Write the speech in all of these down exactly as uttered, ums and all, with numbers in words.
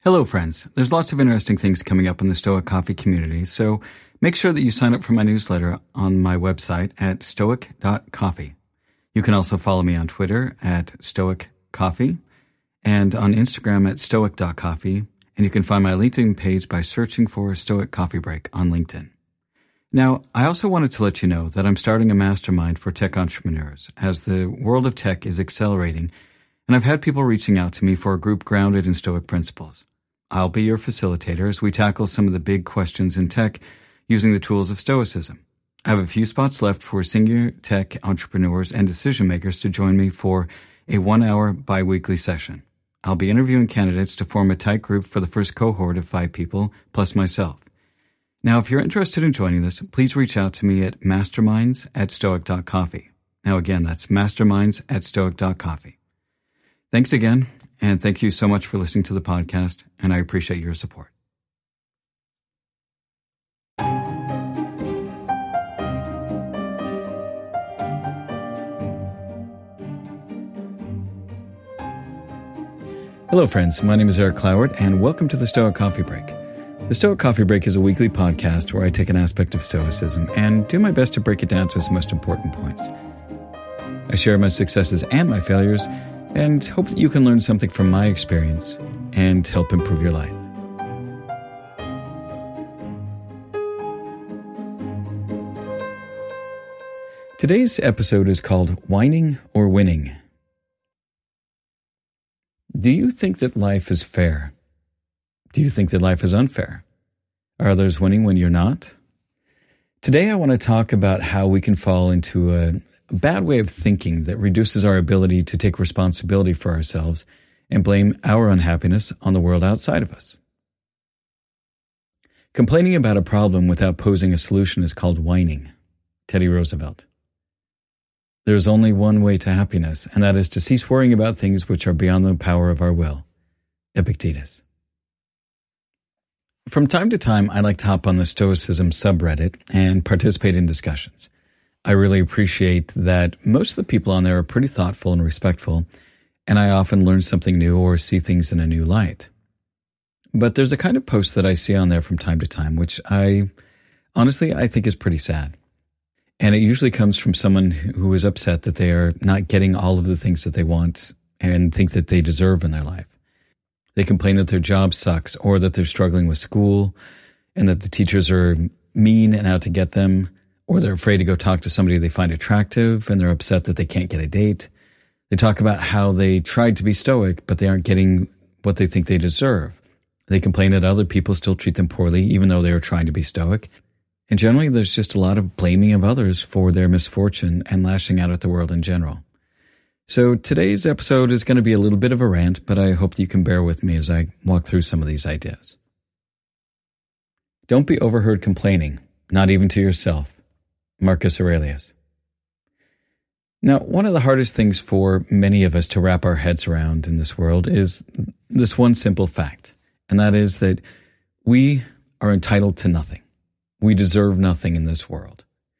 Hello, friends. There's lots of interesting things coming up in the Stoic Coffee community, so make sure that you sign up for my newsletter on my website at stoic dot coffee. You can also follow me on Twitter at stoic coffee and on Instagram at stoic dot coffee, and you can find my LinkedIn page by searching for Stoic Coffee Break on LinkedIn. Now, I also wanted to let you know that I'm starting a mastermind for tech entrepreneurs as the world of tech is accelerating, and I've had people reaching out to me for a group grounded in Stoic principles. I'll be your facilitator as we tackle some of the big questions in tech using the tools of Stoicism. I have a few spots left for senior tech entrepreneurs and decision makers to join me for a one-hour bi-weekly session. I'll be interviewing candidates to form a tight group for the first cohort of five people, plus myself. Now, if you're interested in joining this, please reach out to me at masterminds at stoic dot coffee. Now, again, that's masterminds at stoic dot coffee. Thanks again, and thank you so much for listening to the podcast, and I appreciate your support. Hello, friends. My name is Eric Cloward, and welcome to the Stoic Coffee Break. The Stoic Coffee Break is a weekly podcast where I take an aspect of Stoicism and do my best to break it down to its most important points. I share my successes and my failures, and hope that you can learn something from my experience and help improve your life. Today's episode is called Whining or Winning. Do you think that life is fair? Do you think that life is unfair? Are others winning when you're not? Today I want to talk about how we can fall into a A bad way of thinking that reduces our ability to take responsibility for ourselves and blame our unhappiness on the world outside of us. Complaining about a problem without posing a solution is called whining. Teddy Roosevelt. There is only one way to happiness, and that is to cease worrying about things which are beyond the power of our will. Epictetus. From time to time, I like to hop on the Stoicism subreddit and participate in discussions. I really appreciate that most of the people on there are pretty thoughtful and respectful, and I often learn something new or see things in a new light. But there's a kind of post that I see on there from time to time, which I, honestly, I think is pretty sad. And it usually comes from someone who is upset that they are not getting all of the things that they want and think that they deserve in their life. They complain that their job sucks, or that they're struggling with school, and that the teachers are mean and out to get them, or they're afraid to go talk to somebody they find attractive, and they're upset that they can't get a date. They talk about how they tried to be stoic, but they aren't getting what they think they deserve. They complain that other people still treat them poorly, even though they are trying to be stoic. And generally, there's just a lot of blaming of others for their misfortune and lashing out at the world in general. So today's episode is going to be a little bit of a rant, but I hope that you can bear with me as I walk through some of these ideas. Don't be overheard complaining, not even to yourself. Marcus Aurelius. Now, one of the hardest things for many of us to wrap our heads around in this world is this one simple fact, and that is that we are entitled to nothing. We deserve nothing in this world.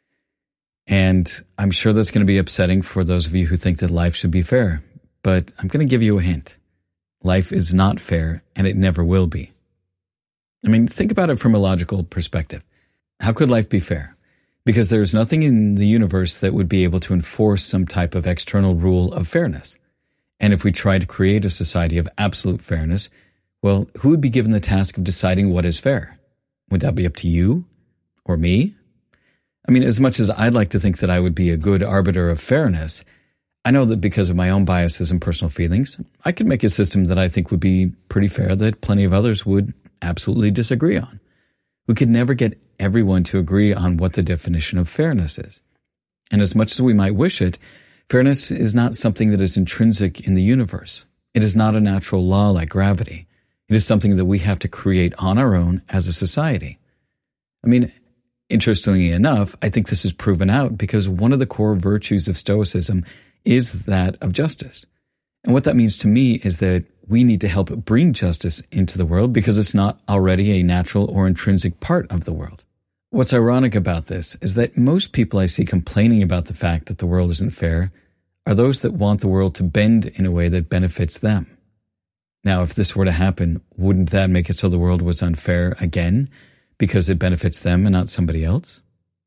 And I'm sure that's going to be upsetting for those of you who think that life should be fair, but I'm going to give you a hint. Life is not fair, and it never will be. I mean, think about it from a logical perspective. How could life be fair? Because there is nothing in the universe that would be able to enforce some type of external rule of fairness. And if we try to create a society of absolute fairness, well, who would be given the task of deciding what is fair? Would that be up to you or me? I mean, as much as I'd like to think that I would be a good arbiter of fairness, I know that because of my own biases and personal feelings, I could make a system that I think would be pretty fair that plenty of others would absolutely disagree on. We could never get everyone to agree on what the definition of fairness is. And as much as we might wish it, fairness is not something that is intrinsic in the universe. It is not a natural law like gravity. It is something that we have to create on our own as a society. I mean, interestingly enough, I think this is proven out because one of the core virtues of Stoicism is that of justice. And what that means to me is that we need to help bring justice into the world because it's not already a natural or intrinsic part of the world. What's ironic about this is that most people I see complaining about the fact that the world isn't fair are those that want the world to bend in a way that benefits them. Now, if this were to happen, wouldn't that make it so the world was unfair again because it benefits them and not somebody else?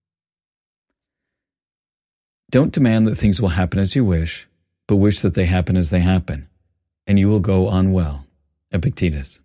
Don't demand that things will happen as you wish, but wish that they happen as they happen, and you will go on well. Epictetus.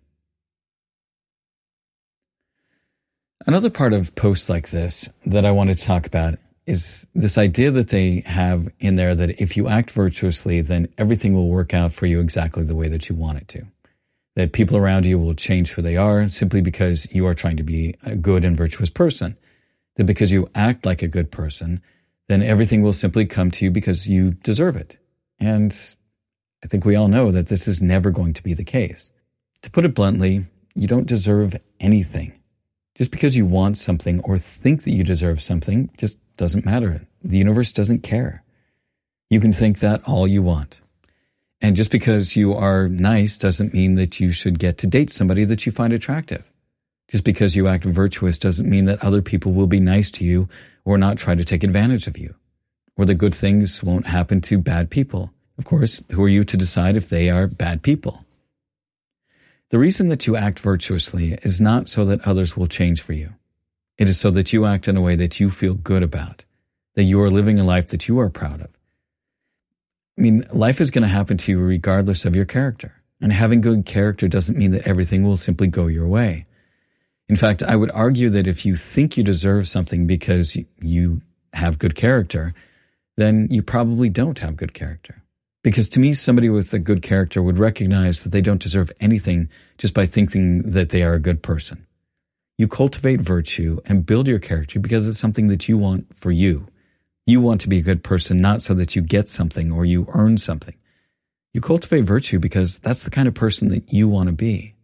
Another part of posts like this that I want to talk about is this idea that they have in there that if you act virtuously, then everything will work out for you exactly the way that you want it to. That people around you will change who they are simply because you are trying to be a good and virtuous person. That because you act like a good person, then everything will simply come to you because you deserve it. And I think we all know that this is never going to be the case. To put it bluntly, you don't deserve anything. Just because you want something or think that you deserve something just doesn't matter. The universe doesn't care. You can think that all you want. And just because you are nice doesn't mean that you should get to date somebody that you find attractive. Just because you act virtuous doesn't mean that other people will be nice to you or not try to take advantage of you. Or that good things won't happen to bad people. Of course, who are you to decide if they are bad people? The reason that you act virtuously is not so that others will change for you. It is so that you act in a way that you feel good about, that you are living a life that you are proud of. I mean, life is going to happen to you regardless of your character. And having good character doesn't mean that everything will simply go your way. In fact, I would argue that if you think you deserve something because you have good character, then you probably don't have good character. Because to me, somebody with a good character would recognize that they don't deserve anything just by thinking that they are a good person. You cultivate virtue and build your character because it's something that you want for you. You want to be a good person, not so that you get something or you earn something. You cultivate virtue because that's the kind of person that you want to be.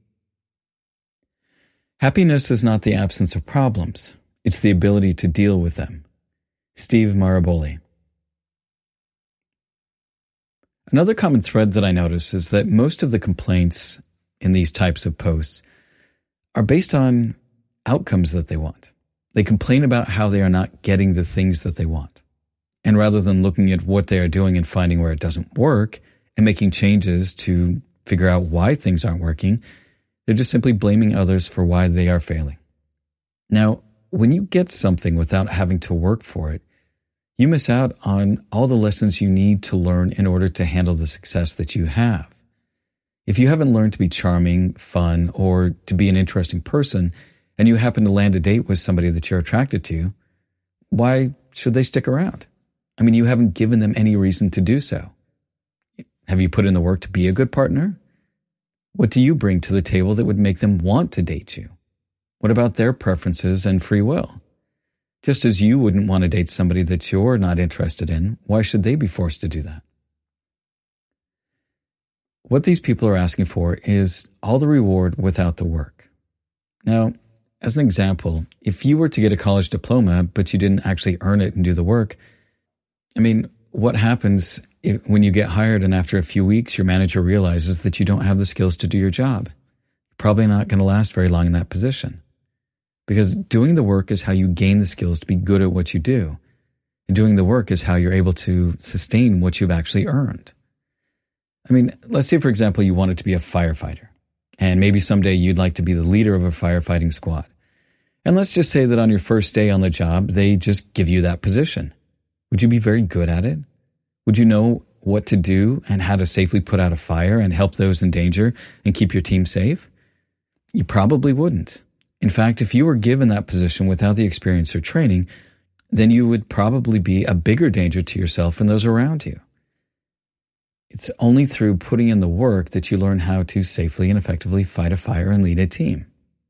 Happiness is not the absence of problems. It's the ability to deal with them. Steve Maraboli. Another common thread that I notice is that most of the complaints in these types of posts are based on outcomes that they want. They complain about how they are not getting the things that they want. And rather than looking at what they are doing and finding where it doesn't work and making changes to figure out why things aren't working, they're just simply blaming others for why they are failing. Now, when you get something without having to work for it, you miss out on all the lessons you need to learn in order to handle the success that you have. If you haven't learned to be charming, fun, or to be an interesting person, and you happen to land a date with somebody that you're attracted to, why should they stick around? I mean, you haven't given them any reason to do so. Have you put in the work to be a good partner? What do you bring to the table that would make them want to date you? What about their preferences and free will? Just as you wouldn't want to date somebody that you're not interested in, why should they be forced to do that? What these people are asking for is all the reward without the work. Now, as an example, if you were to get a college diploma, but you didn't actually earn it and do the work, I mean, what happens if, when you get hired and after a few weeks your manager realizes that you don't have the skills to do your job? You're probably not going to last very long in that position. Because doing the work is how you gain the skills to be good at what you do. And doing the work is how you're able to sustain what you've actually earned. I mean, let's say, for example, you wanted to be a firefighter. And maybe someday you'd like to be the leader of a firefighting squad. And let's just say that on your first day on the job, they just give you that position. Would you be very good at it? Would you know what to do and how to safely put out a fire and help those in danger and keep your team safe? You probably wouldn't. In fact, if you were given that position without the experience or training, then you would probably be a bigger danger to yourself and those around you. It's only through putting in the work that you learn how to safely and effectively fight a fire and lead a team.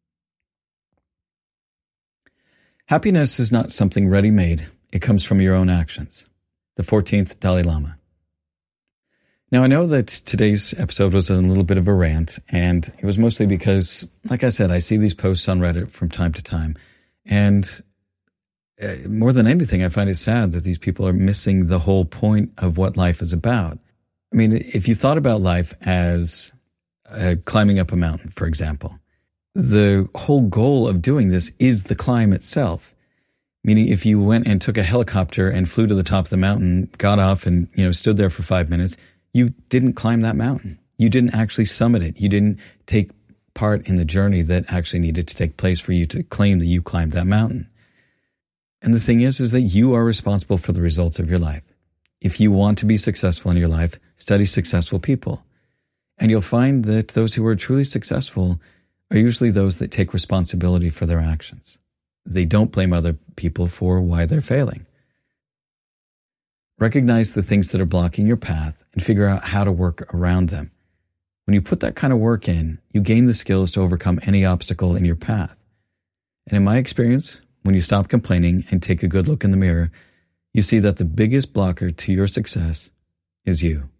Happiness is not something ready-made. It comes from your own actions. The fourteenth Dalai Lama. Now, I know that today's episode was a little bit of a rant, and it was mostly because, like I said, I see these posts on Reddit from time to time, and uh, more than anything, I find it sad that these people are missing the whole point of what life is about. I mean, if you thought about life as uh, climbing up a mountain, for example, the whole goal of doing this is the climb itself. Meaning if you went and took a helicopter and flew to the top of the mountain, got off and, you know, stood there for five minutes, you didn't climb that mountain. You didn't actually summit it. You didn't take part in the journey that actually needed to take place for you to claim that you climbed that mountain. And the thing is, is that you are responsible for the results of your life. If you want to be successful in your life, study successful people. And you'll find that those who are truly successful are usually those that take responsibility for their actions. They don't blame other people for why they're failing. Recognize the things that are blocking your path and figure out how to work around them. When you put that kind of work in, you gain the skills to overcome any obstacle in your path. And in my experience, when you stop complaining and take a good look in the mirror, you see that the biggest blocker to your success is you.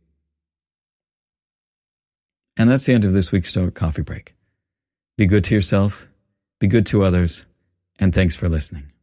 And that's the end of this week's Stoic Coffee Break. Be good to yourself, be good to others, and thanks for listening.